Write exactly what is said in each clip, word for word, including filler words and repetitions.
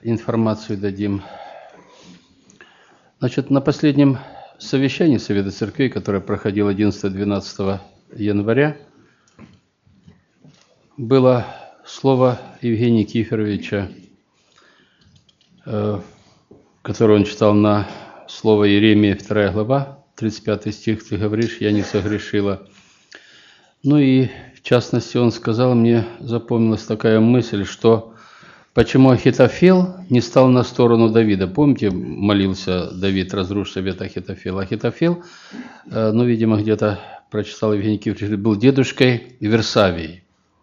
информацию дадим. Значит, на последнем совещании Совета Церквей, которое проходило одиннадцатого-двенадцатого января, было слово Евгения Никифоровича, которое он читал на слово Иеремии, вторая глава, тридцать пятый стих: «Ты говоришь, я не согрешила». Ну и в частности он сказал, мне запомнилась такая мысль, что почему Ахитофел не стал на сторону Давида. Помните, молился Давид: разрушь совет Ахитофела. Ахитофел, ну, видимо, где-то прочитал Евгений Никифорович, был дедушкой Версавии,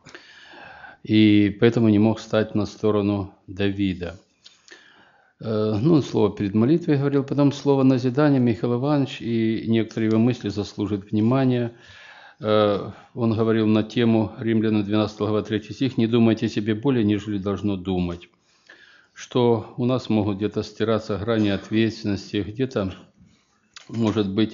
и поэтому не мог стать на сторону Давида. Ну, слово перед молитвой говорил, потом слово назидания Михаил Иванович, и некоторые его мысли заслуживают внимания. Он говорил на тему Римлянам двенадцатая глава третий стих: «Не думайте о себе более, нежели должно думать». Что у нас могут где-то стираться грани ответственности, где-то, может быть,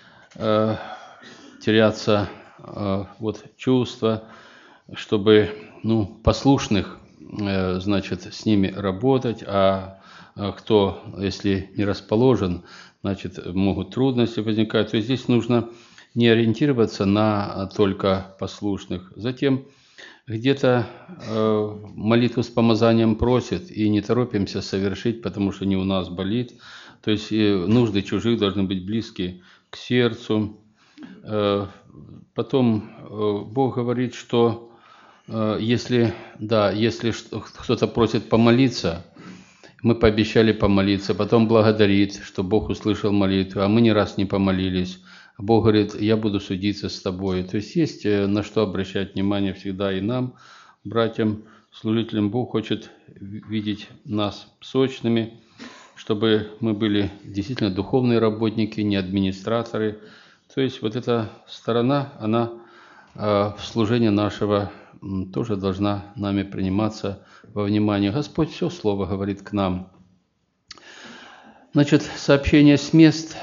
теряться вот чувства, чтобы, ну, послушных, значит, с ними работать, а кто, если не расположен, значит, могут трудности возникать. То есть здесь нужно не ориентироваться на только послушных. Затем где-то э, молитву с помазанием просит, и не торопимся совершить, потому что не у нас болит. То есть э, нужды чужих должны быть близки к сердцу. Э, потом э, Бог говорит, что э, если, да, если кто-то просит помолиться, мы пообещали помолиться, потом благодарит, что Бог услышал молитву, а мы ни раз не помолились. Бог говорит: я буду судиться с тобой. То есть есть на что обращать внимание всегда и нам, братьям, служителям. Бог хочет видеть нас сочными, чтобы мы были действительно духовные работники, не администраторы. То есть вот эта сторона, она в служении нашего тоже должна нами приниматься во внимание. Господь все слово говорит к нам. Значит, сообщение с мест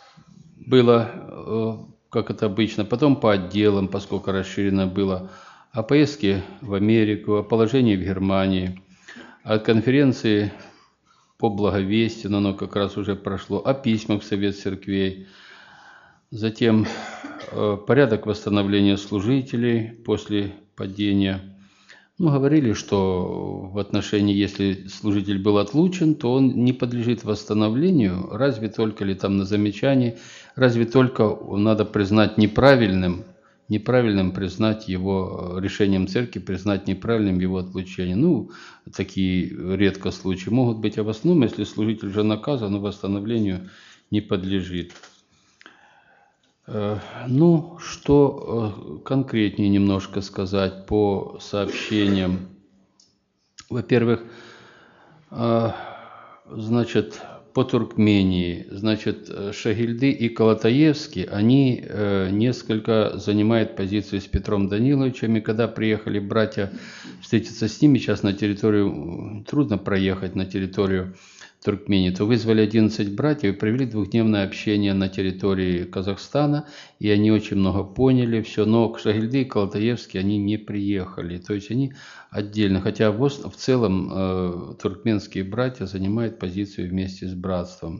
было, как это обычно, потом по отделам, поскольку расширено было, о поездке в Америку, о положении в Германии, о конференции по благовестию, но оно как раз уже прошло, о письмах в Совет Церквей, затем порядок восстановления служителей после падения. Ну, говорили, что в отношении, если служитель был отлучен, то он не подлежит восстановлению, разве только ли там на замечании, разве только надо признать неправильным, неправильным признать его решением церкви, признать неправильным его отлучение. Ну, такие редко случаи могут быть, а в основном, если служитель уже наказан, восстановлению не подлежит. Ну, что конкретнее немножко сказать по сообщениям. Во-первых, значит, по Туркмении, значит, Шагильды и Колотаевский, они несколько занимают позицию с Петром Даниловичем, и когда приехали братья встретиться с ними, сейчас на территорию, трудно проехать на территорию Туркмении, то вызвали одиннадцать братьев и провели двухдневное общение на территории Казахстана, и они очень много поняли, все, но к Шагильды и Колотаевски они не приехали, то есть они отдельно, хотя в, в целом э, туркменские братья занимают позицию вместе с братством.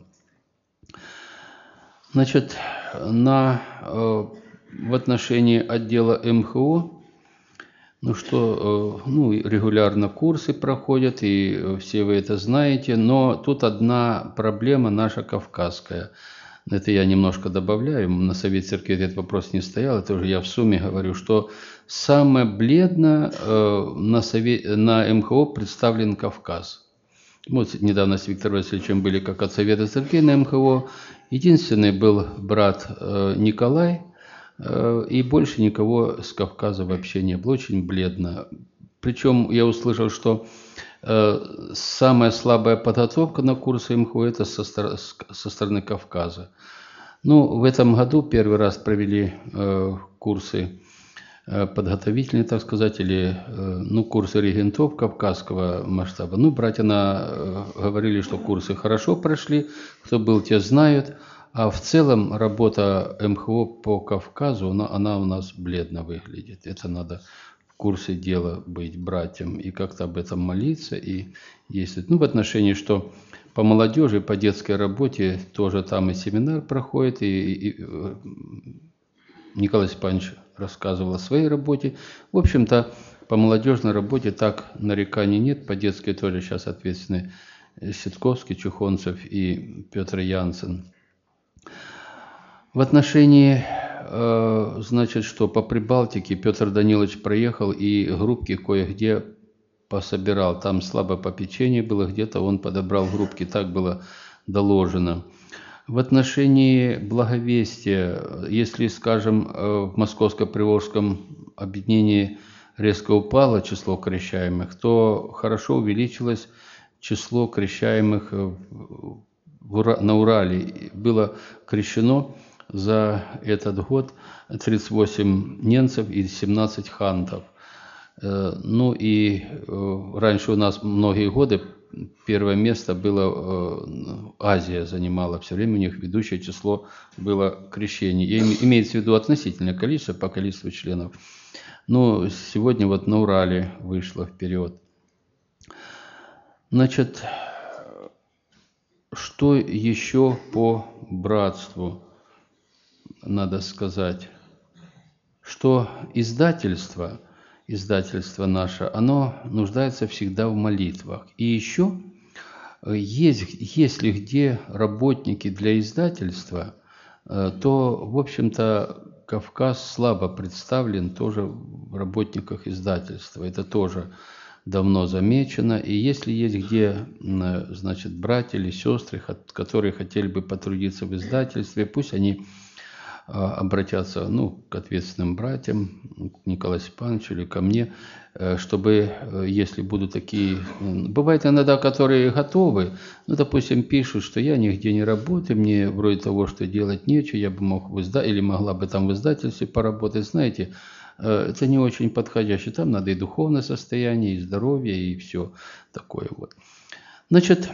Значит, на, э, в отношении отдела эм ха о, ну что, ну, регулярно курсы проходят, и все вы это знаете, но тут одна проблема наша кавказская. Это я немножко добавляю, на Совете Церкви этот вопрос не стоял, это уже я в сумме говорю, что самое бледно на, совет, на эм ха о представлен Кавказ. Вот недавно с Виктором Васильевичем были как от Совета Церкви на эм ха о. Единственный был брат Николай, и больше никого с Кавказа вообще не было, очень бледно. Причем я услышал, что э, самая слабая подготовка на курсы эм ха о это со, со стороны Кавказа. Ну, в этом году первый раз провели э, курсы э, подготовительные, так сказать, или э, ну, курсы регентов кавказского масштаба. Ну, братья на, э, говорили, что курсы хорошо прошли, кто был, те знают. А в целом работа эм ха о по Кавказу, она, она у нас бледно выглядит. Это надо курсе дела быть братьям и как-то об этом молиться и действовать. Ну, в отношении, что по молодежи, по детской работе тоже там и семинар проходит, и, и, и Николай Степанович рассказывал о своей работе. В общем-то, по молодежной работе так нареканий нет, по детской тоже сейчас ответственны Ситковский, Чухонцев и Петр Янсен. В отношении, э, значит, что по Прибалтике Петр Данилович проехал и группки кое-где пособирал. Там слабо попечение было, где-то он подобрал группки, так было доложено. В отношении благовестия, если, скажем, в Московско-Приволжском объединении резко упало число крещаемых, то хорошо увеличилось число крещаемых на Урале. Было крещено за этот год тридцать восемь ненцев и семнадцать хантов. Ну и раньше у нас многие годы первое место было, Азия занимала, все время у них ведущее число было крещений. И имеется в виду относительное количество по количеству членов. Но сегодня вот на Урале вышло вперед. Значит, что еще по братству надо сказать? Что издательство... Издательство наше, оно нуждается всегда в молитвах. И еще, есть, если где работники для издательства, то, в общем-то, Кавказ слабо представлен тоже в работниках издательства. Это тоже давно замечено. И если есть где, значит, братья или сестры, которые хотели бы потрудиться в издательстве, пусть они обратятся, ну, к ответственным братьям, к Николаю Степановичу или ко мне, чтобы, если будут такие... Бывает иногда, которые готовы, ну, допустим, пишут, что я нигде не работаю, мне вроде того, что делать нечего, я бы мог в изда... или могла бы там в издательстве поработать. Знаете, это не очень подходяще. Там надо и духовное состояние, и здоровье, и все такое вот. Значит...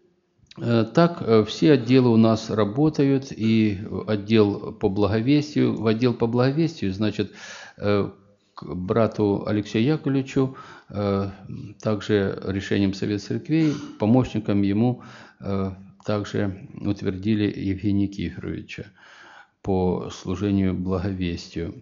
Так, все отделы у нас работают, и отдел по благовестию, в отдел по благовестию, значит, к брату Алексею Яковлевичу, также решением Совета Церквей, помощником ему также утвердили Евгения Никифоровича по служению благовестию.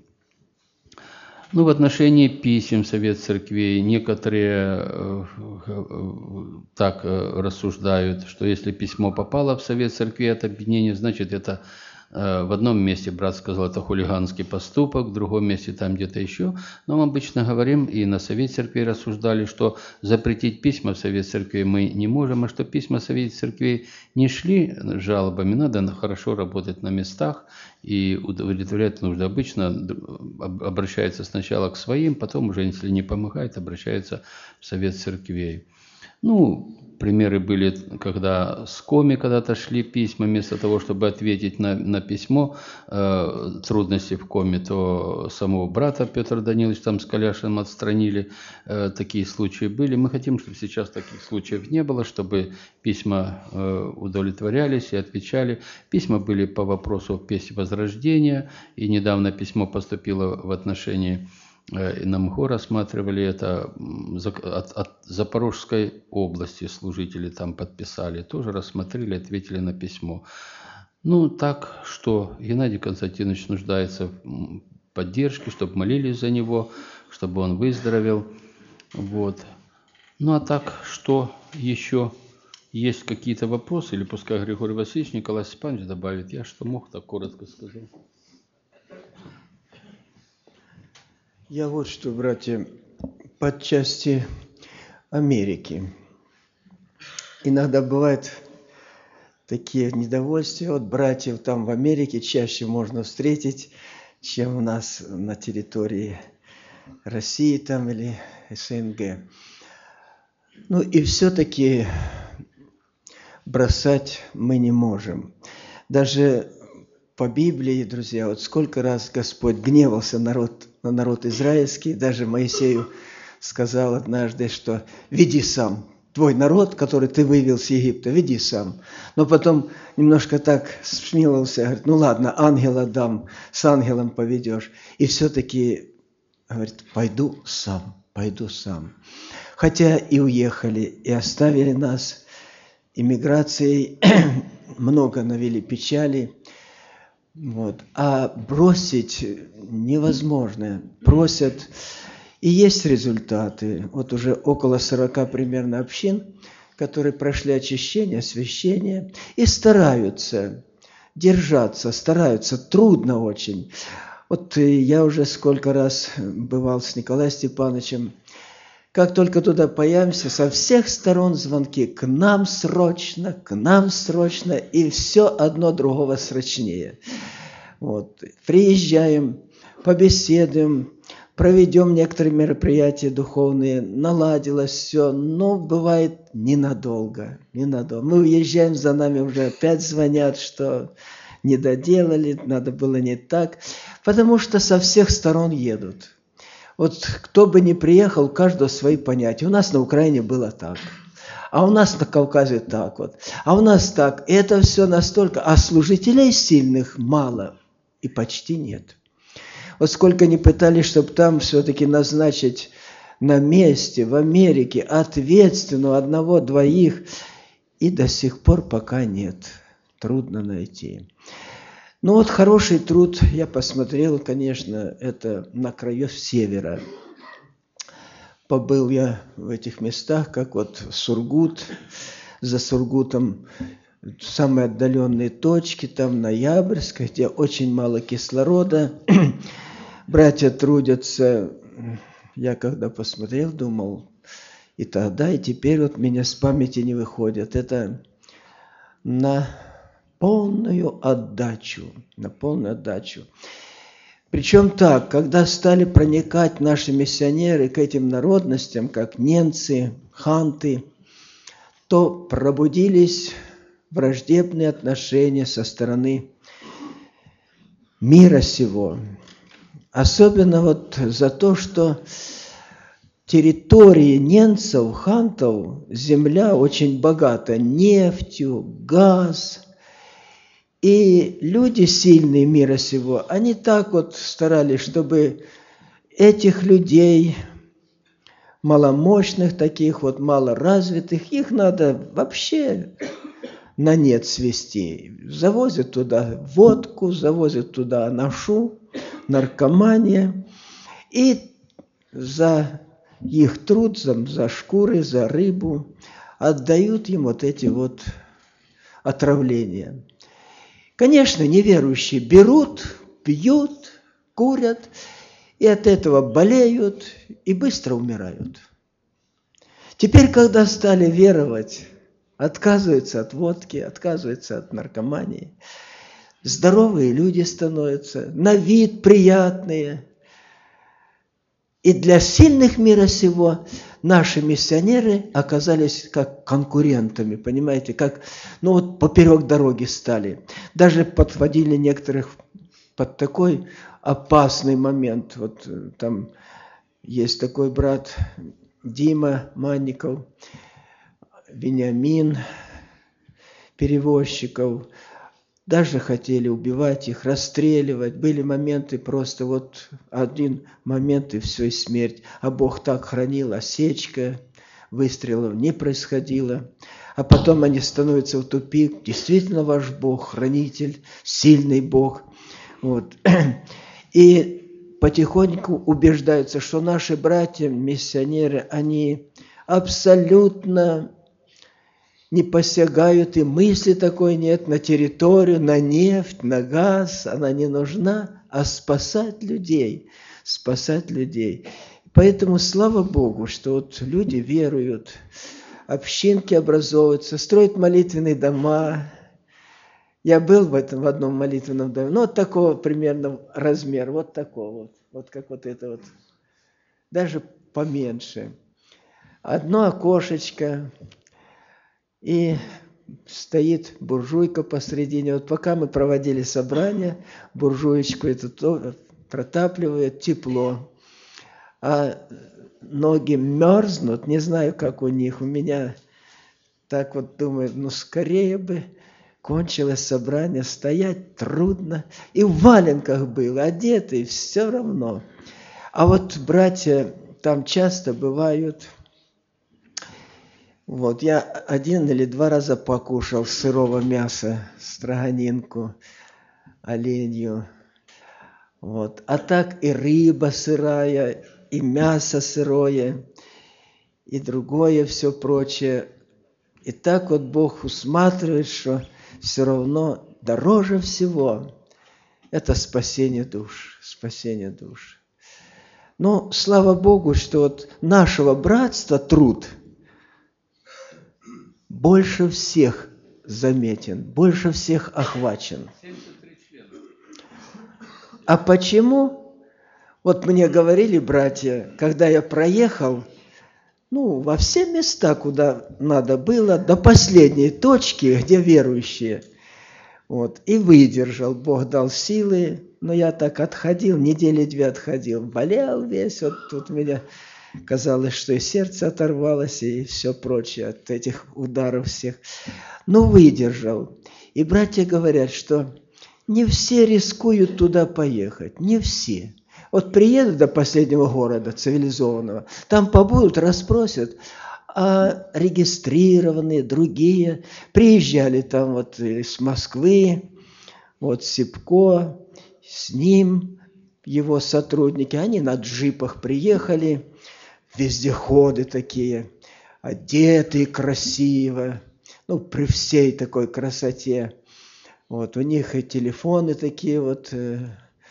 Ну, в отношении писем Совет Церквей некоторые э, э, так э, рассуждают, что если письмо попало в Совет Церквей от объединения, значит, это э, в одном месте брат сказал, это хулиганский поступок, в другом месте там где-то еще. Но мы обычно говорим, и на Совет Церквей рассуждали, что запретить письма в Совет Церквей мы не можем, а что письма в Совет Церквей не шли жалобами, надо хорошо работать на местах и удовлетворять нужды. Обычно обращается сначала к своим, потом уже, если не помогает, обращается в Совет Церквей. Ну, примеры были, когда с Коми когда-то шли письма, вместо того, чтобы ответить на, на письмо, э, трудности в Коми, то самого брата Петра Даниловича там с Коляшиным отстранили. Э, такие случаи были. Мы хотим, чтобы сейчас таких случаев не было, чтобы письма э, удовлетворялись и отвечали. Письма были по вопросу песни Возрождения, и недавно письмо поступило в отношении... И на МГО рассматривали это, от, от Запорожской области служители там подписали, тоже рассмотрели, ответили на письмо. Ну, так что Геннадий Константинович нуждается в поддержке, чтобы молились за него, чтобы он выздоровел. Вот. Ну, а так, что еще? Есть какие-то вопросы? Или пускай Григорий Васильевич, Николай Степанович добавит. Я что мог, так коротко сказал. Я вот что, братья, по части Америки. Иногда бывают такие недовольствия от братьев там в Америке, чаще можно встретить, чем у нас на территории России там или СНГ. Ну и все-таки бросать мы не можем. Даже по Библии, друзья, вот сколько раз Господь гневался народ, на народ израильский, даже Моисею сказал однажды, что «веди сам, твой народ, который ты вывел с Египта, веди сам». Но потом немножко так смиловался, говорит, ну ладно, ангела дам, с ангелом поведешь. И все-таки говорит, пойду сам, пойду сам. Хотя и уехали, и оставили нас. Иммиграцией много навели печали. Вот. А бросить невозможно. Просят, и есть результаты. Вот уже около сорока примерно общин, которые прошли очищение, освящение, и стараются держаться, стараются, трудно очень. Вот я уже сколько раз бывал с Николаем Степановичем, как только туда появимся, со всех сторон звонки, к нам срочно, к нам срочно, и все одно другого срочнее. Вот. Приезжаем, побеседуем, проведем некоторые мероприятия духовные, наладилось все, но бывает ненадолго, ненадолго. Мы уезжаем, за нами уже опять звонят, что не доделали, надо было не так, потому что со всех сторон едут. Вот кто бы ни приехал, у каждого свои понятия. У нас на Украине было так, а у нас на Кавказе так вот, а у нас так. И это все настолько, а служителей сильных мало и почти нет. Вот сколько ни пытались, чтобы там все-таки назначить на месте, в Америке, ответственного одного-двоих, и до сих пор пока нет. Трудно найти. Ну вот хороший труд, я посмотрел, конечно, это на краю севера. Побыл я в этих местах, как вот Сургут, за Сургутом самые отдаленные точки, там Ноябрьская, где очень мало кислорода. Братья трудятся. Я когда посмотрел, думал, и тогда, и теперь вот меня с памяти не выходят. Это на полную отдачу, на полную отдачу. Причем так, когда стали проникать наши миссионеры к этим народностям, как немцы, ханты, то пробудились враждебные отношения со стороны мира сего. Особенно вот за то, что территории немцев, хантов, земля очень богата нефтью, газ. И люди сильные мира сего, они так вот старались, чтобы этих людей, маломощных таких вот, малоразвитых, их надо вообще на нет свести. Завозят туда водку, завозят туда анашу, наркомания. И за их труд, за, за шкуры, за рыбу отдают им вот эти вот отравления. Конечно, неверующие берут, пьют, курят, и от этого болеют, и быстро умирают. Теперь, когда стали веровать, отказываются от водки, отказываются от наркомании, здоровые люди становятся, на вид приятные. И для сильных мира сего наши миссионеры оказались как конкурентами, понимаете, как, ну вот поперек дороги стали. Даже подводили некоторых под такой опасный момент. Вот там есть такой брат Дима Манников, Вениамин, перевозчиков. Даже хотели убивать их, расстреливать. Были моменты просто вот один момент и все, и смерть. А Бог так хранил, осечка, выстрелов не происходило. А потом они становятся в тупик. Действительно ваш Бог, хранитель, сильный Бог. Вот. И потихоньку убеждаются, что наши братья, миссионеры, они абсолютно не посягают, и мысли такой нет, на территорию, на нефть, на газ, она не нужна, а спасать людей, спасать людей. Поэтому слава Богу, что вот люди веруют, общинки образовываются, строят молитвенные дома. Я был в этом в одном молитвенном доме, ну вот такого примерно размера, вот такого вот, вот как вот это вот, даже поменьше. Одно окошечко. И стоит буржуйка посредине. Вот пока мы проводили собрание, буржуечку эту протапливает, тепло. А ноги мерзнут, не знаю, как у них. У меня так вот думаю, ну скорее бы кончилось собрание, стоять трудно. И в валенках был, одетый, все равно. А вот братья там часто бывают. Вот, я один или два раза покушал сырого мяса, строганинку, оленью. Вот. А так и рыба сырая, и мясо сырое, и другое все прочее. И так вот Бог усматривает, что все равно дороже всего это спасение душ, спасение душ. Но слава Богу, что вот нашего братства труд больше всех заметен, больше всех охвачен. А почему? Вот мне говорили братья, когда я проехал, ну, во все места, куда надо было, до последней точки, где верующие, вот, и выдержал, Бог дал силы, но я так отходил, недели две отходил, болел весь, вот тут меня казалось, что и сердце оторвалось, и все прочее от этих ударов всех, но выдержал. И братья говорят, что не все рискуют туда поехать, не все. Вот приедут до последнего города цивилизованного, там побудут, расспросят, а регистрированные, другие, приезжали там вот из Москвы, вот Сипко, с ним его сотрудники, они на джипах приехали, вездеходы такие, одетые красиво, ну, при всей такой красоте. Вот, у них и телефоны такие вот, э,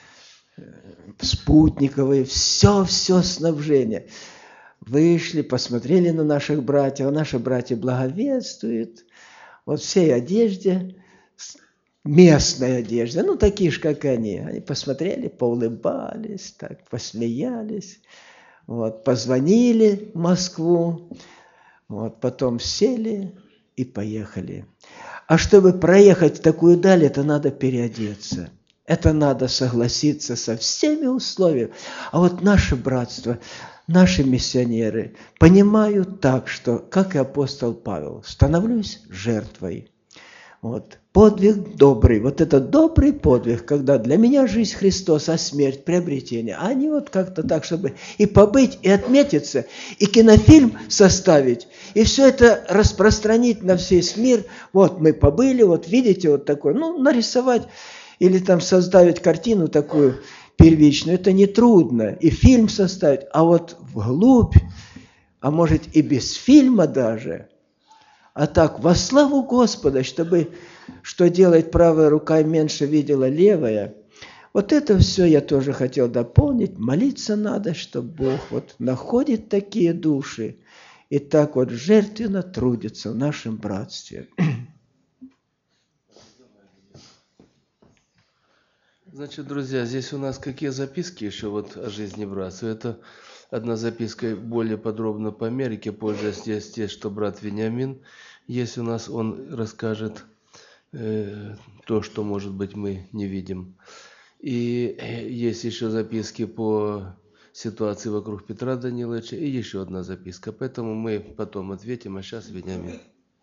спутниковые, все-все снабжение. Вышли, посмотрели на наших братьев, а наши братья благовествуют. Вот всей одежде, местной одежде, ну, такие же, как они. Они посмотрели, поулыбались, так, посмеялись. Вот, позвонили в Москву, вот, потом сели и поехали. А чтобы проехать такую даль, это надо переодеться. Это надо согласиться со всеми условиями. А вот наше братство, наши миссионеры понимают так, что, как и апостол Павел, становлюсь жертвой. Вот. Подвиг добрый. Вот это добрый подвиг, когда для меня жизнь Христос, а смерть приобретение. А не вот как-то так, чтобы и побыть, и отметиться, и кинофильм составить, и все это распространить на весь мир. Вот мы побыли, вот видите, вот такой, ну, нарисовать или там создать картину такую первичную, это нетрудно. И фильм составить, а вот вглубь, а может и без фильма даже, а так во славу Господа, чтобы, что делает правая рука, меньше видела левая. Вот это все я тоже хотел дополнить. Молиться надо, что Бог вот находит такие души и так вот жертвенно трудится в нашем братстве. Значит, друзья, здесь у нас какие записки еще вот о жизни братства. Это одна записка более подробно по Америке, позже здесь, здесь что брат Вениамин есть у нас, он расскажет э, то, что, может быть, мы не видим. И есть еще записки по ситуации вокруг Петра Даниловича, и еще одна записка. Поэтому мы потом ответим, а сейчас Вениамин.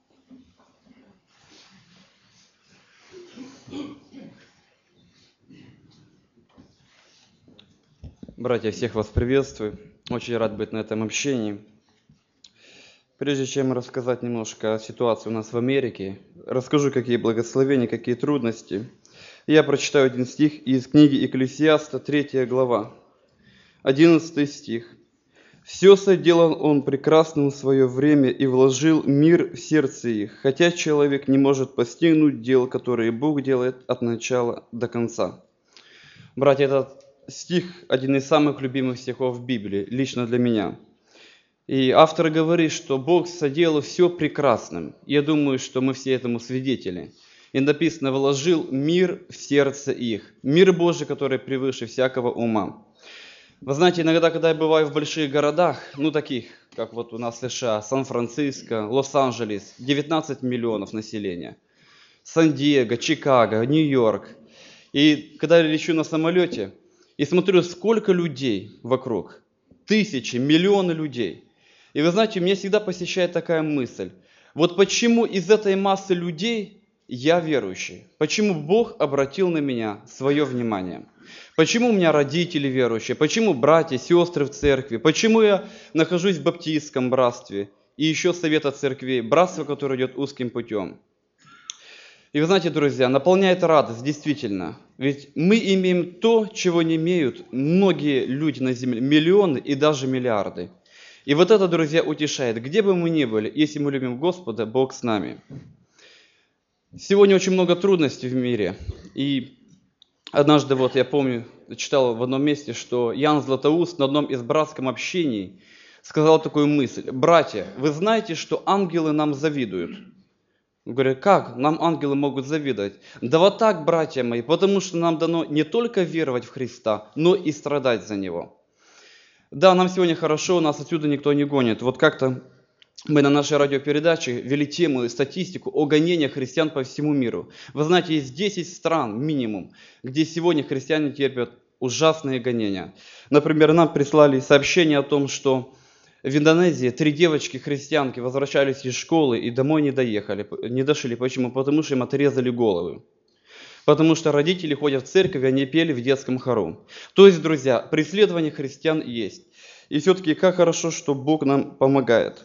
Братья, всех вас приветствую. Очень рад быть на этом общении. Прежде чем рассказать немножко о ситуации у нас в Америке, расскажу, какие благословения, какие трудности. Я прочитаю один стих из книги Экклесиаста, третья глава, одиннадцатый стих. «Все соделал он прекрасным в свое время и вложил мир в сердце их, хотя человек не может постигнуть дел, которые Бог делает от начала до конца». Братья, этот стих один из самых любимых стихов в Библии, лично для меня. И автор говорит, что Бог соделал все прекрасным. Я думаю, что мы все этому свидетели. И написано, вложил мир в сердце их. Мир Божий, который превыше всякого ума. Вы знаете, иногда, когда я бываю в больших городах, ну таких, как вот у нас в США, Сан-Франциско, Лос-Анджелес, девятнадцать миллионов населения, Сан-Диего, Чикаго, Нью-Йорк. И когда я лечу на самолете и смотрю, сколько людей вокруг, тысячи, миллионы людей. И вы знаете, меня всегда посещает такая мысль. Вот почему из этой массы людей я верующий? Почему Бог обратил на меня свое внимание? Почему у меня родители верующие? Почему братья, сестры в церкви? Почему я нахожусь в баптистском братстве? И еще совета церквей, братство, которое идет узким путем. И вы знаете, друзья, наполняет радость, действительно. Ведь мы имеем то, чего не имеют многие люди на земле, миллионы и даже миллиарды. И вот это, друзья, утешает. Где бы мы ни были, если мы любим Господа, Бог с нами. Сегодня очень много трудностей в мире. И однажды, вот я помню, читал в одном месте, что Ян Златоуст на одном из братском общении сказал такую мысль. Братья, вы знаете, что ангелы нам завидуют? Говорят, как нам ангелы могут завидовать? Да вот так, братья мои, потому что нам дано не только веровать в Христа, но и страдать за Него. Да, нам сегодня хорошо, нас отсюда никто не гонит. Вот как-то мы на нашей радиопередаче вели тему и статистику о гонениях христиан по всему миру. Вы знаете, есть десять стран минимум, где сегодня христиане терпят ужасные гонения. Например, нам прислали сообщение о том, что в Индонезии три девочки-христианки возвращались из школы и домой не доехали, не дошли. Почему? Потому что им отрезали головы. Потому что родители ходят в церковь, они пели в детском хору. То есть, друзья, преследование христиан есть. И все-таки как хорошо, что Бог нам помогает.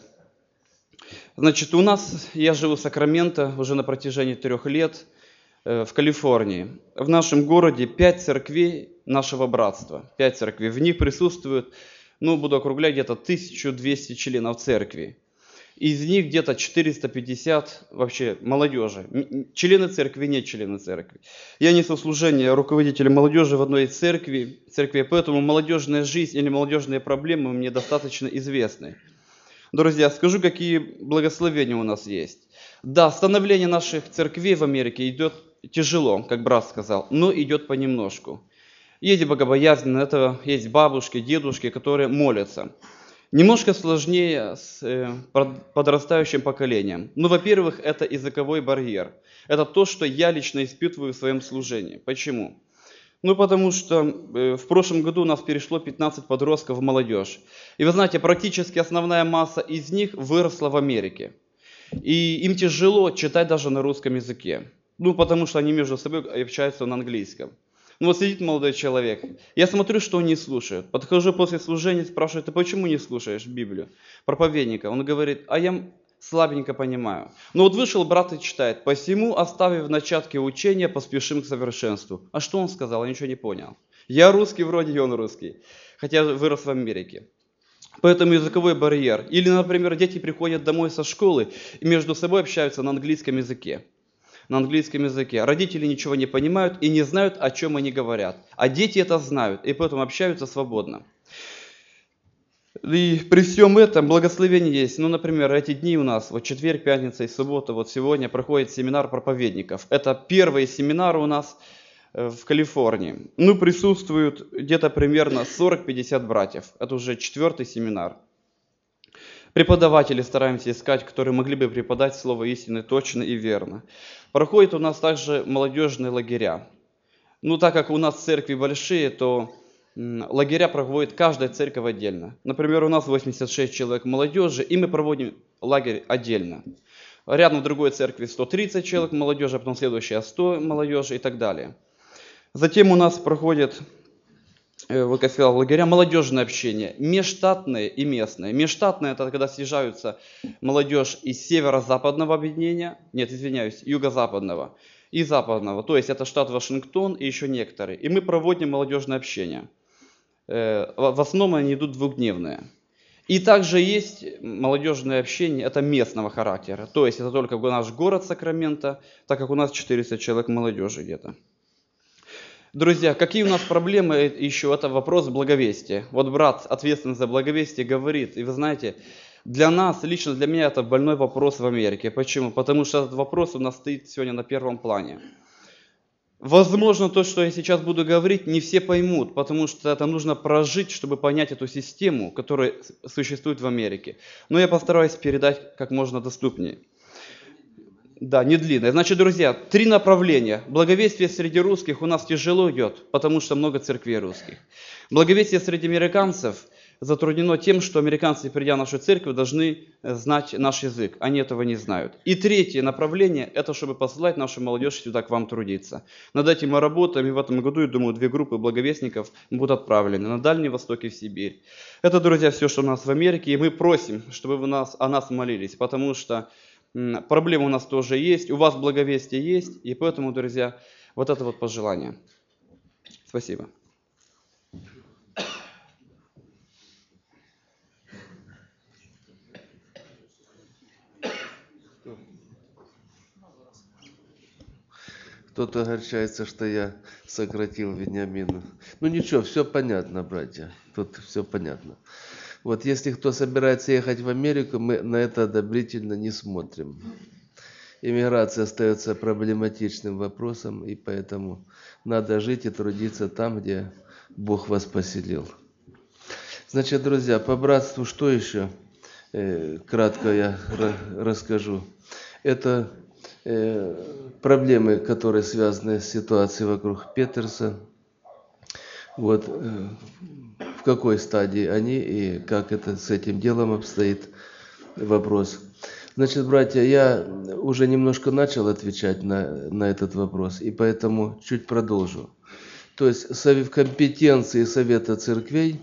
Значит, у нас, я живу в Сакраменто уже на протяжении трех лет э, в Калифорнии. В нашем городе пять церквей нашего братства. Пять церквей. В них присутствуют, ну, буду округлять, где-то тысяча двести членов церкви. Из них где-то четыреста пятьдесят вообще молодежи. Члены церкви, не члены церкви. Я несу служение руководителя молодежи в одной из церквей, церкви, поэтому молодежная жизнь или молодежные проблемы мне достаточно известны. Друзья, скажу, какие благословения у нас есть. Да, становление наших церквей в Америке идет тяжело, как брат сказал, но идет понемножку. Есть богобоязненные, это есть бабушки, дедушки, которые молятся. Немножко сложнее с э, подрастающим поколением. Ну, во-первых, это языковой барьер. Это то, что я лично испытываю в своем служении. Почему? Ну, потому что э, в прошлом году у нас перешло пятнадцать подростков в молодежь. И вы знаете, практически основная масса из них выросла в Америке. И им тяжело читать даже на русском языке. Ну, потому что они между собой общаются на английском. Ну вот сидит молодой человек, я смотрю, что он не слушает. Подхожу после служения, спрашиваю, ты почему не слушаешь Библию? Проповедника. Он говорит, а я слабенько понимаю. Ну вот вышел брат и читает, посему, оставив в начатке учения, поспешим к совершенству. А что он сказал? Я ничего не понял. Я русский вроде, и он русский. Хотя вырос в Америке. Поэтому языковой барьер. Или, например, дети приходят домой со школы и между собой общаются на английском языке. На английском языке. Родители ничего не понимают и не знают, о чем они говорят. А дети это знают, и поэтому общаются свободно. И при всем этом благословение есть. Ну, например, эти дни у нас, вот четверг, пятница и суббота, вот сегодня проходит семинар проповедников. Это первый семинар у нас в Калифорнии. Ну, присутствуют где-то примерно сорок-пятьдесят братьев. Это уже четвертый семинар. Преподаватели стараемся искать, которые могли бы преподать слово истины точно и верно. Проходят у нас также молодежные лагеря. Ну, так как у нас церкви большие, то лагеря проводит каждая церковь отдельно. Например, у нас восемьдесят шесть человек молодежи, и мы проводим лагерь отдельно. Рядом в другой церкви сто тридцать человек молодежи, а потом следующая сто молодежи и так далее. Затем у нас проходит, вот как я сказал, лагеря молодежное общение, межштатное и местное. Межштатное – это когда съезжаются молодежь из северо-западного объединения, нет, извиняюсь, юго-западного и западного. То есть это штат Вашингтон и еще некоторые. И мы проводим молодежное общение. В основном они идут двухдневные. И также есть молодежное общение, это местного характера. То есть это только наш город Сакраменто, так как у нас четыреста человек молодежи где-то. Друзья, какие у нас проблемы еще? Это вопрос благовестия. Вот брат, ответственный за благовестие, говорит, и вы знаете, для нас, лично для меня, это больной вопрос в Америке. Почему? Потому что этот вопрос у нас стоит сегодня на первом плане. Возможно, то, что я сейчас буду говорить, не все поймут, потому что это нужно прожить, чтобы понять эту систему, которая существует в Америке. Но я постараюсь передать как можно доступнее. Да, не длинная. Значит, друзья, три направления. Благовестие среди русских у нас тяжело идет, потому что много церквей русских. Благовестие среди американцев затруднено тем, что американцы, придя в нашу церковь, должны знать наш язык. Они этого не знают. И третье направление – это чтобы посылать нашу молодежь сюда к вам трудиться. Над этим мы работаем, и в этом году, я думаю, две группы благовестников будут отправлены на Дальний Восток и в Сибирь. Это, друзья, все, что у нас в Америке, и мы просим, чтобы вы нас, о нас молились, потому что м, проблемы у нас тоже есть, у вас благовестие есть, и поэтому, друзья, вот это вот пожелание. Спасибо. Кто-то огорчается, что я сократил Вениамину. Ну ничего, все понятно, братья. Тут все понятно. Вот если кто собирается ехать в Америку, мы на это одобрительно не смотрим. Иммиграция остается проблематичным вопросом, и поэтому надо жить и трудиться там, где Бог вас поселил. Значит, друзья, по братству что еще? Э, кратко я расскажу. Это проблемы, которые связаны с ситуацией вокруг Петерса. Вот в какой стадии они и как это с этим делом обстоит вопрос. Значит, братья, я уже немножко начал отвечать на, на этот вопрос, и поэтому чуть продолжу. То есть в компетенции Совета Церквей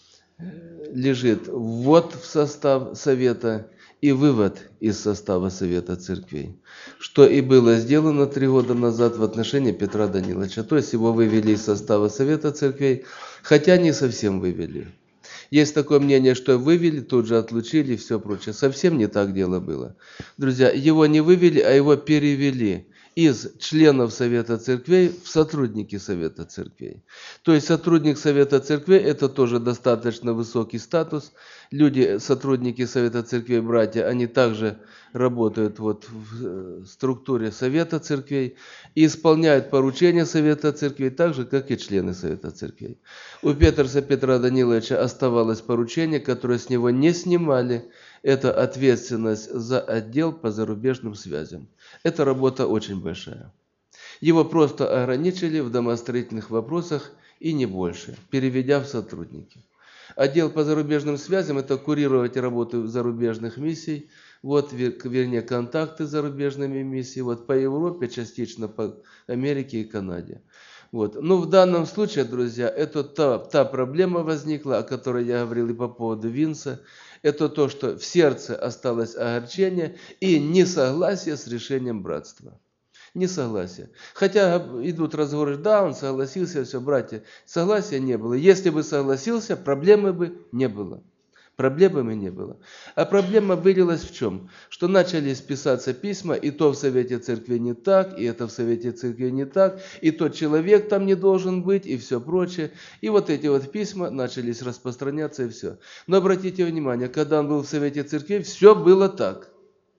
лежит ввод в состав Совета и вывод из состава Совета Церквей, что и было сделано три года назад в отношении Петра Даниловича. То есть его вывели из состава Совета Церквей, хотя не совсем вывели. Есть такое мнение, что вывели, тут же отлучили и все прочее. Совсем не так дело было. Друзья, его не вывели, а его перевели из членов Совета Церквей в сотрудники Совета Церквей. То есть сотрудник Совета Церквей – это тоже достаточно высокий статус. Люди, сотрудники Совета Церквей, братья, они также работают вот в структуре Совета Церквей и исполняют поручения Совета Церквей так же, как и члены Совета Церквей. У Петерса Петра Даниловича оставалось поручение, которое с него не снимали. Это ответственность за отдел по зарубежным связям. Эта работа очень большая. Его просто ограничили в домостроительных вопросах и не больше, переведя в сотрудники. Отдел по зарубежным связям – это курировать работу зарубежных миссий, вот, вернее, контакты с зарубежными миссиями, вот, по Европе, частично по Америке и Канаде. Вот. Но в данном случае, друзья, это та, та проблема возникла, о которой я говорил и по поводу Винса. Это то, что в сердце осталось огорчение и несогласие с решением братства. Несогласие. Хотя идут разговоры, да, он согласился, все, братья, согласия не было. Если бы согласился, проблемы бы не было. Проблемы бы не было. А проблема вылилась в чем? Что начали писаться письма, и то в Совете Церкви не так, и это в Совете Церкви не так, и тот человек там не должен быть, и все прочее. И вот эти вот письма начались распространяться, и все. Но обратите внимание, когда он был в Совете Церкви, все было так.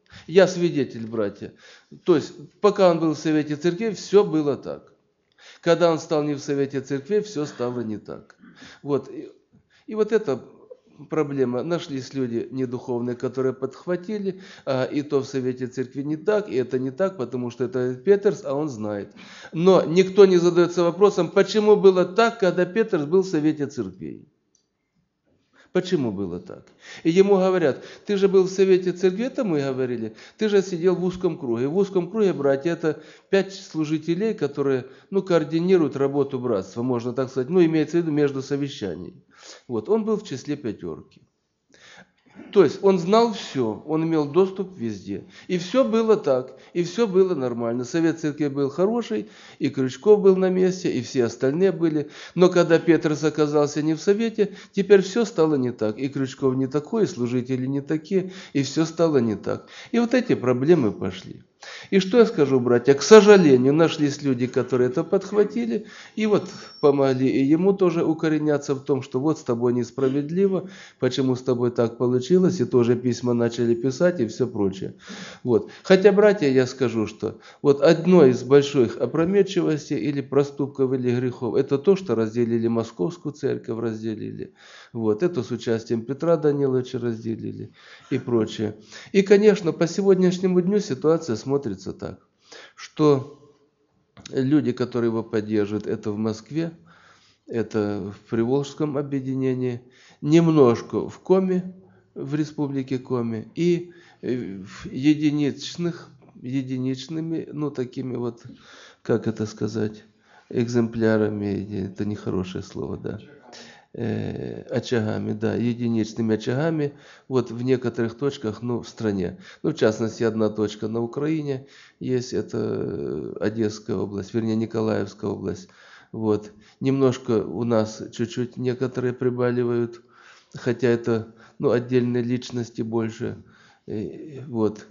Я свидетель, братья. То есть, пока он был в Совете Церкви, все было так. Когда он стал не в Совете Церкви, все стало не так. Вот. И, и вот это проблема. Нашлись люди недуховные, которые подхватили, а, и то в Совете Церкви не так, и это не так, потому что это Петерс, а он знает. Но никто не задается вопросом, почему было так, когда Петерс был в Совете Церквей. Почему было так? И ему говорят, ты же был в Совете Церкви, это мы говорили, ты же сидел в узком круге. В узком круге, братья, это пять служителей, которые, ну, координируют работу братства, можно так сказать, ну, имеется в виду между совещаниями. Вот, он был в числе пятерки. То есть он знал все, он имел доступ везде. И все было так, и все было нормально. Совет Церкви был хороший, и Крючков был на месте, и все остальные были. Но когда Петрос оказался не в Совете, теперь все стало не так. И Крючков не такой, и служители не такие, и все стало не так. И вот эти проблемы пошли. И что я скажу, братья, к сожалению, нашлись люди, которые это подхватили, и вот помогли и ему тоже укореняться в том, что вот с тобой несправедливо, почему с тобой так получилось, и тоже письма начали писать и все прочее. Вот. Хотя, братья, я скажу, что вот одно из больших опрометчивостей или проступков или грехов, это то, что разделили Московскую церковь, разделили, вот, это с участием Петра Даниловича разделили и прочее. И, конечно, по сегодняшнему дню ситуация смотрится так, что люди, которые его поддерживают, это в Москве, это в Приволжском объединении, немножко в Коми, в республике Коми, и в единичных, единичными, ну, такими вот, как это сказать, экземплярами, это нехорошее слово, да, э, очагами, да, единичными очагами, вот в некоторых точках, ну, в стране. Ну, в частности, одна точка на Украине есть, это Одесская область, вернее, Николаевская область. Вот. Немножко у нас чуть-чуть некоторые прибаливают, хотя это, ну, отдельные личности больше, вот.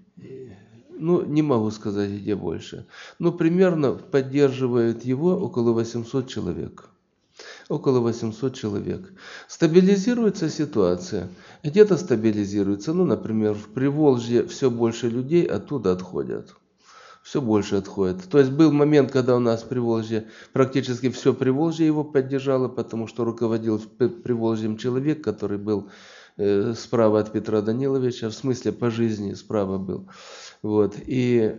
Ну, не могу сказать, где больше. Но примерно поддерживает его около восьмисот человек. Около восьмисот человек. Стабилизируется ситуация. Где-то стабилизируется. Ну, например, в Приволжье все больше людей оттуда отходят. Все больше отходит. То есть был момент, когда у нас в Приволжье практически все Приволжье его поддержало, потому что руководил Приволжьем человек, который был э, справа от Петра Даниловича, в смысле по жизни справа был. Вот. И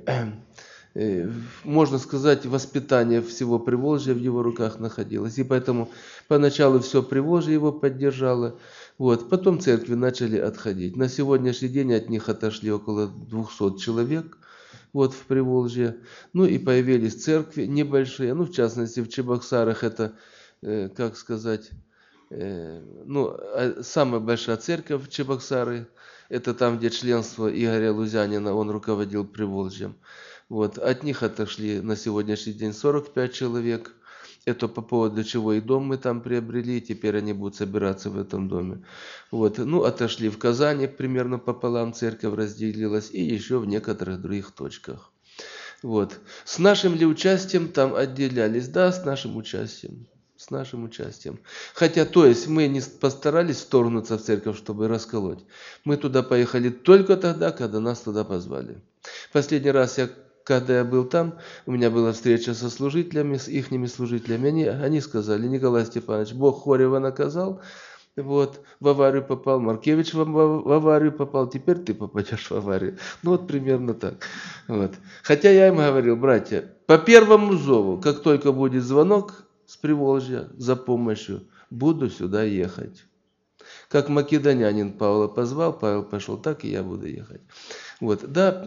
э, можно сказать, воспитание всего Приволжья в его руках находилось. И поэтому поначалу все Приволжье его поддержало. Вот. Потом церкви начали отходить. На сегодняшний день от них отошли около двухсот человек. Вот в Приволжье. Ну и появились церкви небольшие. Ну, в частности, в Чебоксарах это, э, как сказать, э, ну, самая большая церковь Чебоксары. Это там, где членство Игоря Лузянина, он руководил Приволжьем. Вот. От них отошли на сегодняшний день сорок пять человек. Это по поводу чего и дом мы там приобрели, теперь они будут собираться в этом доме. Вот. Ну, отошли в Казани, примерно пополам церковь разделилась, и еще в некоторых других точках. Вот. С нашим ли участием там отделялись? Да, с нашим участием. С нашим участием. Хотя, то есть, мы не постарались вторгнуться в церковь, чтобы расколоть. Мы туда поехали только тогда, когда нас туда позвали. Последний раз я... Когда я был там, у меня была встреча со служителями, с ихними служителями. Они, они сказали: Николай Степанович, Бог Хорева наказал, вот, в аварию попал, Маркевич в, в аварию попал, теперь ты попадешь в аварию. Ну вот примерно так. Вот. Хотя я им говорил: братья, по первому зову, как только будет звонок с Приволжья за помощью, буду сюда ехать. Как македонянин Павла позвал, Павел пошел, так и я буду ехать. Вот, да.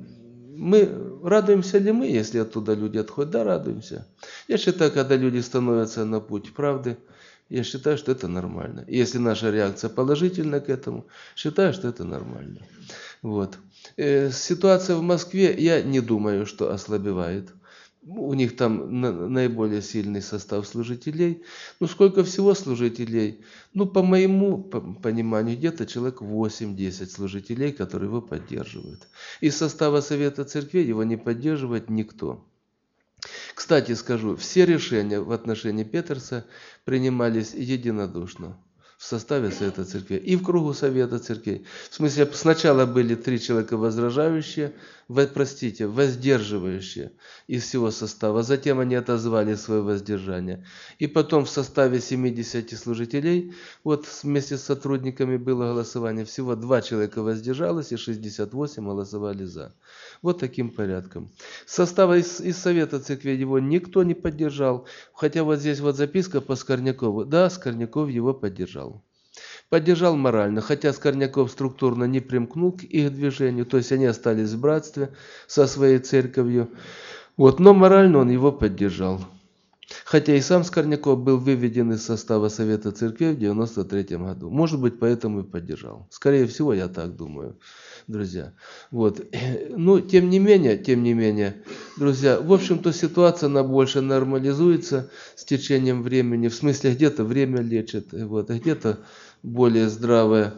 Мы радуемся ли мы, если оттуда люди отходят? Да, радуемся. Я считаю, когда люди становятся на путь правды, я считаю, что это нормально. И если наша реакция положительна к этому, считаю, что это нормально. Вот. Э, ситуация в Москве, я не думаю, что ослабевает. У них там на, наиболее сильный состав служителей. Ну, сколько всего служителей? Ну, по моему пониманию, где-то человек восемь-десять служителей, которые его поддерживают. Из состава Совета Церквей его не поддерживает никто. Кстати, скажу, все решения в отношении Петерса принимались единодушно в составе Совета Церквей и в кругу Совета Церквей. В смысле, сначала были три человека возражающие, простите, воздерживающие из всего состава. Затем они отозвали свое воздержание. И потом в составе семидесяти служителей, вот вместе с сотрудниками было голосование, всего два человека воздержалось и шестьдесят восемь голосовали за. Вот таким порядком. Состава из, из Совета Церквей его никто не поддержал. Хотя вот здесь вот записка по Скорнякову. Да, Скорняков его поддержал. Поддержал морально, хотя Скорняков структурно не примкнул к их движению, то есть они остались в братстве со своей церковью, вот, но морально он его поддержал. Хотя и сам Скорняков был выведен из состава Совета Церквей в девяносто третьем году. Может быть, поэтому и поддержал. Скорее всего, я так думаю, друзья. Вот. Но, тем не менее, тем не менее, друзья, в общем-то, ситуация, она больше нормализуется с течением времени. В смысле, где-то время лечит, вот, а где-то более здравая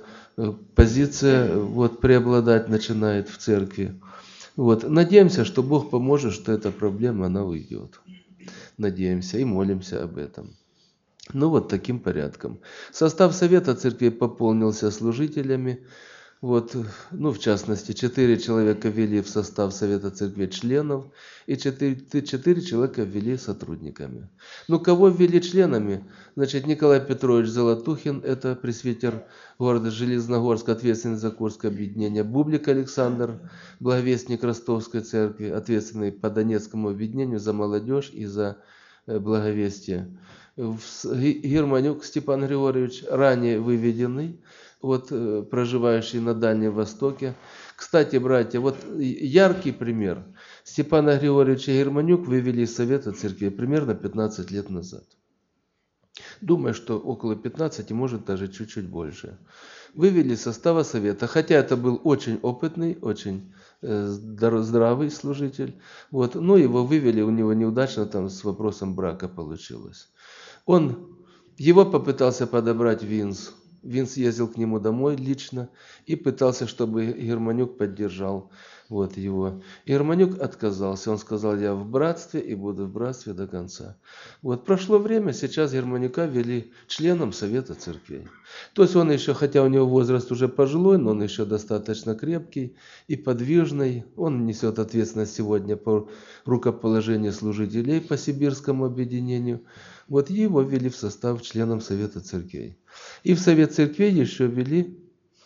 позиция вот, преобладать начинает в церкви. Вот. Надеемся, что Бог поможет, что эта проблема, она уйдет. Надеемся и молимся об этом. Ну вот таким порядком. Состав Совета Церкви пополнился служителями. Вот, ну, в частности, четыре человека ввели в состав Совета Церкви членов, и четыре, четыре человека ввели сотрудниками. Ну, кого ввели членами? Значит, Николай Петрович Золотухин, это пресвитер города Железногорск, ответственный за Курское объединение. Бублик Александр, благовестник Ростовской церкви, ответственный по Донецкому объединению за молодежь и за благовестие. Германюк Степан Григорьевич, ранее выведенный, вот, проживающий на Дальнем Востоке. Кстати, братья, вот яркий пример. Степана Григорьевича Германюк вывели из Совета Церкви примерно пятнадцать лет назад. Думаю, что около пятнадцати, может даже чуть-чуть больше. Вывели из состава Совета, хотя это был очень опытный, очень здравый служитель. Вот, но его вывели, у него неудачно там с вопросом брака получилось. Он, его попытался подобрать Винс. Винс ездил к нему домой лично и пытался, чтобы Германюк поддержал вот его. Германюк отказался. Он сказал: я в братстве и буду в братстве до конца. Вот прошло время, сейчас Германюка ввели членом Совета Церквей. То есть он еще, хотя у него возраст уже пожилой, но он еще достаточно крепкий и подвижный. Он несет ответственность сегодня по рукоположению служителей по Сибирскому объединению. Вот его ввели в состав членом Совета Церквей. И в Совет Церквей еще ввели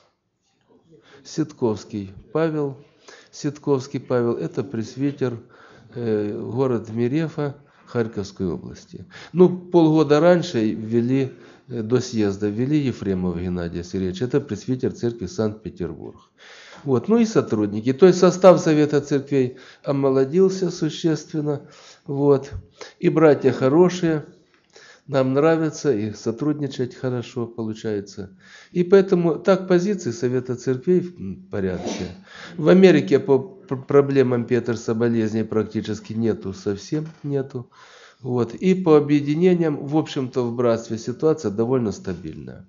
Ситковский Павел. Ситковский Павел – это пресвитер, э, город Мирефа Харьковской области. Ну, полгода раньше ввели, э, до съезда, ввели Ефремова Геннадия Сергеевича. Это пресвитер церкви Санкт-Петербург. Вот, ну и сотрудники. То есть состав Совета Церквей омолодился существенно. Вот. И братья хорошие. Нам нравится и сотрудничать хорошо получается. И поэтому так позиции Совета Церквей в порядке. В Америке по проблемам Петерса болезней практически нету, совсем нету. Вот. И по объединениям, в общем-то, в братстве ситуация довольно стабильная.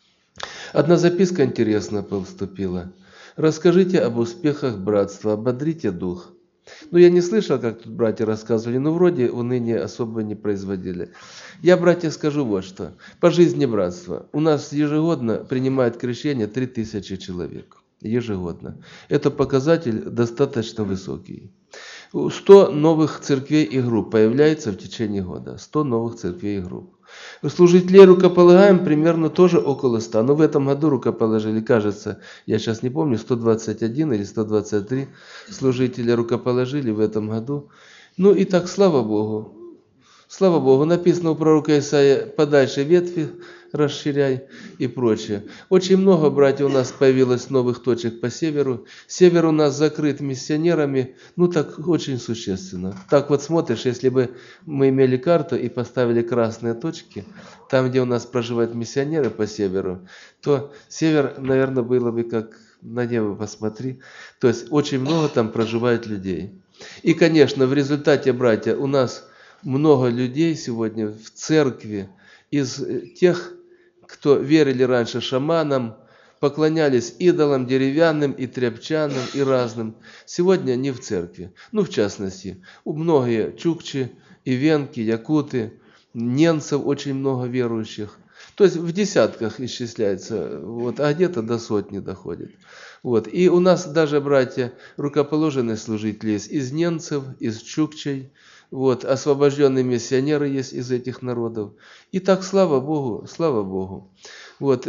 Одна записка интересная поступила. Расскажите об успехах братства, ободрите дух. Ну, я не слышал, как тут братья рассказывали, но вроде уныния особо не производили. Я, братья, скажу вот что. По жизни братства у нас ежегодно принимает крещение три тысячи человек. Ежегодно. Это показатель достаточно высокий. сто новых церквей и групп появляется в течение года. сто новых церквей и групп. Служителей рукополагаем примерно тоже около ста. Но в этом году рукоположили, кажется, я сейчас не помню, сто двадцать один или сто двадцать три служителя рукоположили в этом году. Ну и так, слава Богу. Слава Богу, написано у пророка Исаия: подальше ветви расширяй и прочее. Очень много, братья, у нас появилось новых точек по северу. Север у нас закрыт миссионерами, ну так очень существенно. Так вот смотришь, если бы мы имели карту и поставили красные точки, там, где у нас проживают миссионеры по северу, то север, наверное, было бы как на небо посмотри. То есть очень много там проживает людей. И, конечно, в результате, братья, у нас много людей сегодня в церкви из тех, кто верили раньше шаманам, поклонялись идолам деревянным и тряпчаным и разным. Сегодня они в церкви. Ну, в частности, у многие чукчи, ивенки, якуты, ненцев очень много верующих. То есть в десятках исчисляется, вот, а где-то до сотни доходит. Вот. И у нас даже, братья, рукоположенные служители есть из ненцев, из чукчей. Вот, освобожденные миссионеры есть из этих народов. И так, слава Богу, слава Богу. Вот,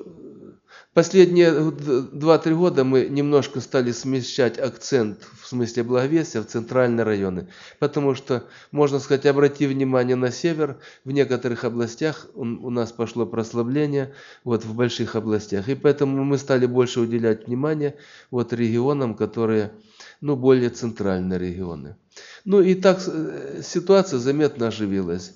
последние два-три года мы немножко стали смещать акцент в смысле благовестия в центральные районы. Потому что, можно сказать, обрати внимание на север, в некоторых областях у нас пошло прославление, вот в больших областях. И поэтому мы стали больше уделять внимание вот регионам, которые, ну, более центральные регионы. Ну и так ситуация заметно оживилась.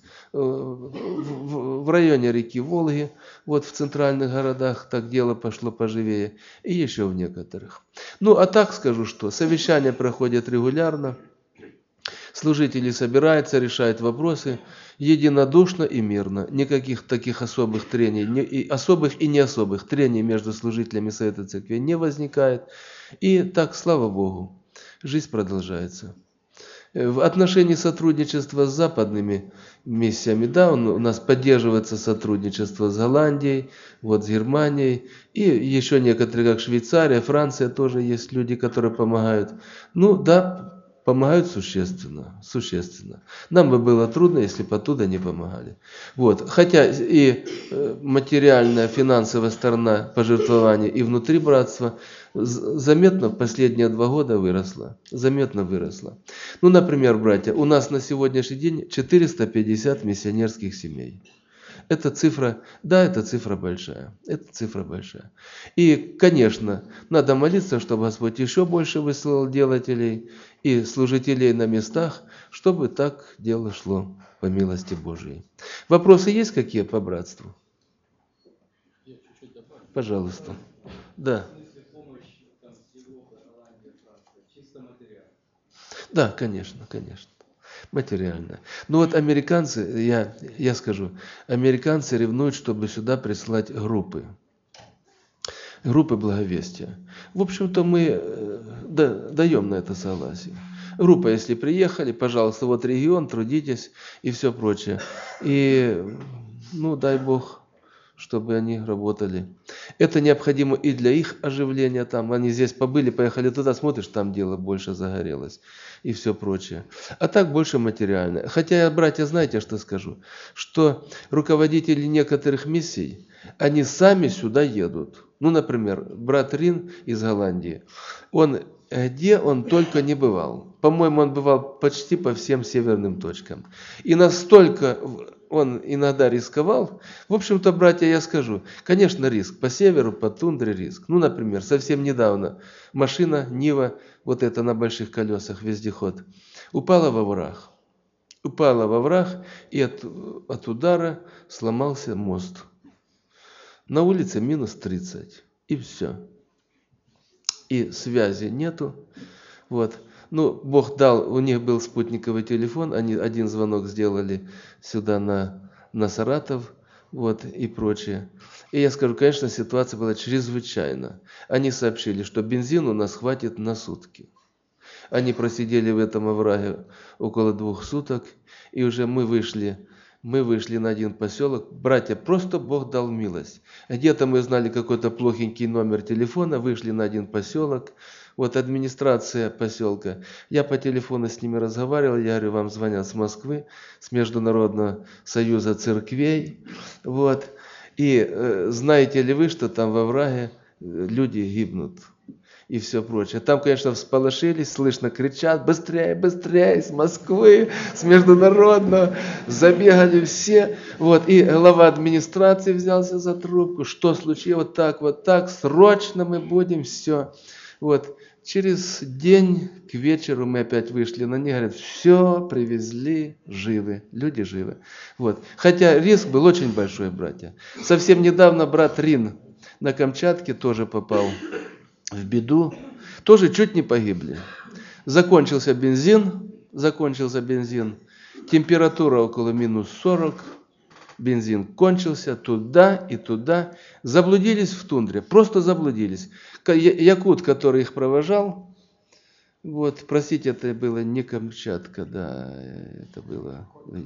В районе реки Волги, вот в центральных городах так дело пошло поживее, и еще в некоторых. Ну а так скажу, что совещания проходят регулярно, служители собираются, решают вопросы единодушно и мирно. Никаких таких особых трений, и особых и не особых трений между служителями Совета Церкви не возникает. И так, слава Богу, жизнь продолжается. В отношении сотрудничества с западными миссиями, да, у нас поддерживается сотрудничество с Голландией, вот с Германией, и еще некоторые, как Швейцария, Франция, тоже есть люди, которые помогают. Ну да, помогают существенно, существенно. Нам бы было трудно, если бы оттуда не помогали. Вот. Хотя и материальная, финансовая сторона пожертвования и внутри братства заметно в последние два года выросла. Заметно выросла. Ну, например, братья, у нас на сегодняшний день четыреста пятьдесят миссионерских семей. Это цифра, да, это цифра большая. Это цифра большая. И, конечно, надо молиться, чтобы Господь еще больше выслал делателей и служителей на местах, чтобы так дело шло по милости Божией. Вопросы есть какие по братству? Пожалуйста. Да. Да, конечно, конечно. Материально. Ну вот американцы, я, я скажу, американцы ревнуют, чтобы сюда прислать группы. Группы благовестия. В общем-то, мы да, даем на это согласие. Группа, если приехали, пожалуйста, вот регион, трудитесь и все прочее. И, ну, дай Бог, чтобы они работали. Это необходимо и для их оживления там. Они здесь побыли, поехали туда, смотришь, там дело больше загорелось и все прочее. А так больше материальное. Хотя, братья, знаете, что скажу? Что руководители некоторых миссий, они сами сюда едут. Ну, например, брат Рин из Голландии. Он где он только не бывал. По-моему, он бывал почти по всем северным точкам. И настолько он иногда рисковал. В общем-то, братья, я скажу, конечно, риск. По северу, по тундре риск. Ну, например, совсем недавно машина Нива, вот это на больших колесах, вездеход, упала во враг. Упала во враг, и от, от удара сломался мост. На улице минус тридцать. И все. И связи нету. Вот. Ну, Бог дал, у них был спутниковый телефон, они один звонок сделали сюда на, на Саратов, вот, и прочее. И я скажу, конечно, ситуация была чрезвычайна. Они сообщили, что бензин у нас хватит на сутки. Они просидели в этом овраге около двух суток, и уже мы вышли, мы вышли на один поселок. Братья, просто Бог дал милость. Где-то мы знали какой-то плохенький номер телефона, вышли на один поселок. Вот администрация поселка. Я по телефону с ними разговаривал, я говорю, вам звонят с Москвы, с Международного союза церквей. Вот. И э, знаете ли вы, что там во враге люди гибнут? И все прочее. Там, конечно, всполошились, слышно, кричат, быстрее, быстрее, с Москвы, с Международного, забегали все. Вот. И глава администрации взялся за трубку, что случилось, вот так, вот так, срочно мы будем, все. Вот. Через день к вечеру мы опять вышли на них, говорят, все, привезли, живы, люди живы. Вот. Хотя риск был очень большой, братья. Совсем недавно брат Рин на Камчатке тоже попал в беду, тоже чуть не погибли. Закончился бензин, закончился бензин, температура около минус сорок, бензин кончился, туда и туда. Заблудились в тундре, просто заблудились. Якут, который их провожал, вот, простите, это было не Камчатка, да, это было,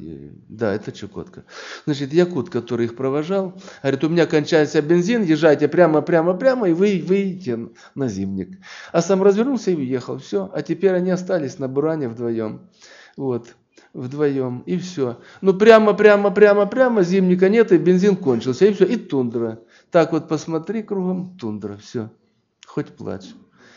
да, это Чукотка. Значит, якут, который их провожал, говорит, у меня кончается бензин, езжайте прямо, прямо, прямо, и вы выйдете на Зимник. А сам развернулся и уехал, все. А теперь они остались на Буране вдвоем, вот, вдвоем, и все. Ну, прямо, прямо, прямо, прямо, Зимника нет, и бензин кончился, и все, и тундра. Так вот, посмотри кругом, тундра, все, хоть плачь.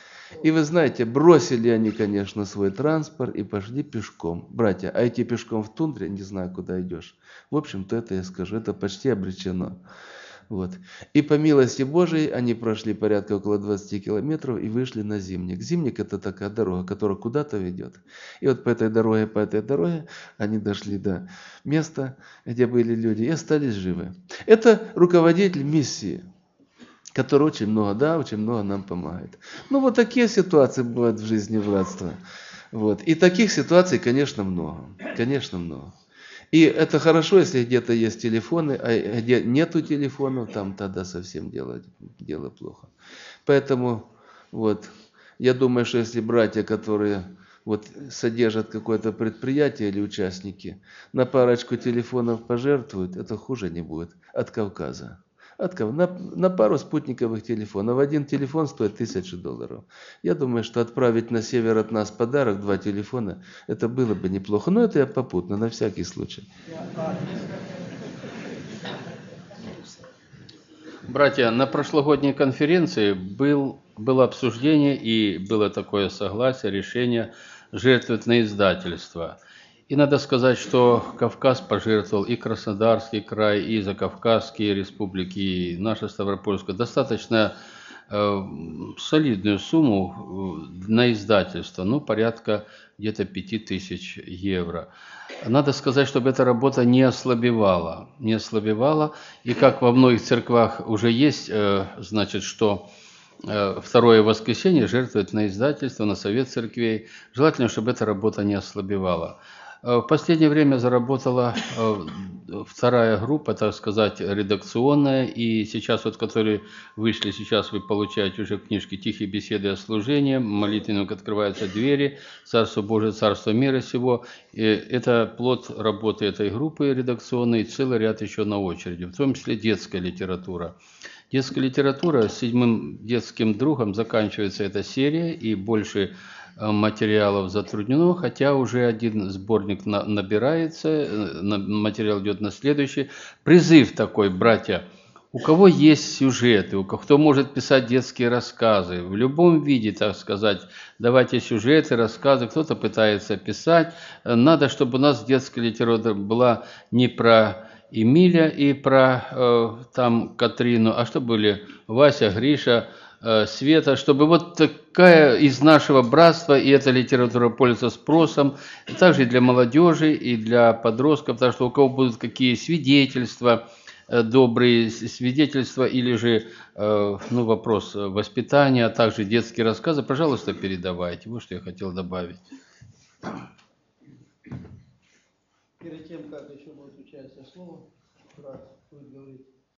И вы знаете, бросили они, конечно, свой транспорт и пошли пешком. Братья, а идти пешком в тундре, не знаю, куда идешь. В общем-то, это я скажу, это почти обречено. Вот. И по милости Божией они прошли порядка около двадцати километров и вышли на Зимник. Зимник – это такая дорога, которая куда-то ведет. И вот по этой дороге, по этой дороге они дошли до места, где были люди, и остались живы. Это руководитель миссии, который очень много, да, очень много нам помогает. Ну, вот такие ситуации бывают в жизни братства. Вот. И таких ситуаций, конечно, много. Конечно, много. И это хорошо, если где-то есть телефоны, а где нету телефонов, там тогда совсем дело, дело плохо. Поэтому, вот, я думаю, что если братья, которые вот содержат какое-то предприятие или участники, на парочку телефонов пожертвуют, это хуже не будет от Кавказа. От кого? На, на пару спутниковых телефонов. Один телефон стоит тысячу долларов. Я думаю, что отправить на север от нас подарок, два телефона, это было бы неплохо. Но это я попутно, на всякий случай. Братья, на прошлогодней конференции был, было обсуждение и было такое согласие, решение жертвовать на издательство. И надо сказать, что Кавказ пожертвовал, и Краснодарский край, и Закавказские республики, и наша Ставропольская, достаточно э, солидную сумму на издательство, ну, порядка где-то пяти тысяч евро. Надо сказать, чтобы эта работа не ослабевала, не ослабевала, и как во многих церквях уже есть, э, значит, что э, второе воскресенье жертвует на издательство, на совет церквей, желательно, чтобы эта работа не ослабевала. В последнее время заработала вторая группа, так сказать, редакционная, и сейчас вот, которые вышли, сейчас вы получаете уже книжки «Тихие беседы о служении», молитвенник «Открываются двери», «Царство Божие, Царство мира сего». И это плод работы этой группы редакционной, и целый ряд еще на очереди, в том числе детская литература. Детская литература, с седьмым детским другом заканчивается эта серия, и больше материалов затруднено, хотя уже один сборник на, набирается, на, материал идет на следующий. Призыв такой, братья, у кого есть сюжеты, у кого, кто может писать детские рассказы, в любом виде, так сказать, давайте сюжеты, рассказы, кто-то пытается писать. Надо, чтобы у нас детская литература была не про Эмиля и про э, там Катрину, а чтобы были Вася, Гриша, Света, чтобы вот такая из нашего братства, и эта литература пользуется спросом, и также и для молодежи, и для подростков, потому что у кого будут какие свидетельства, добрые свидетельства, или же, ну, вопрос воспитания, а также детские рассказы, пожалуйста, передавайте. Вот что я хотел добавить. Перед тем, как еще будет участие слова, брат будет говорить.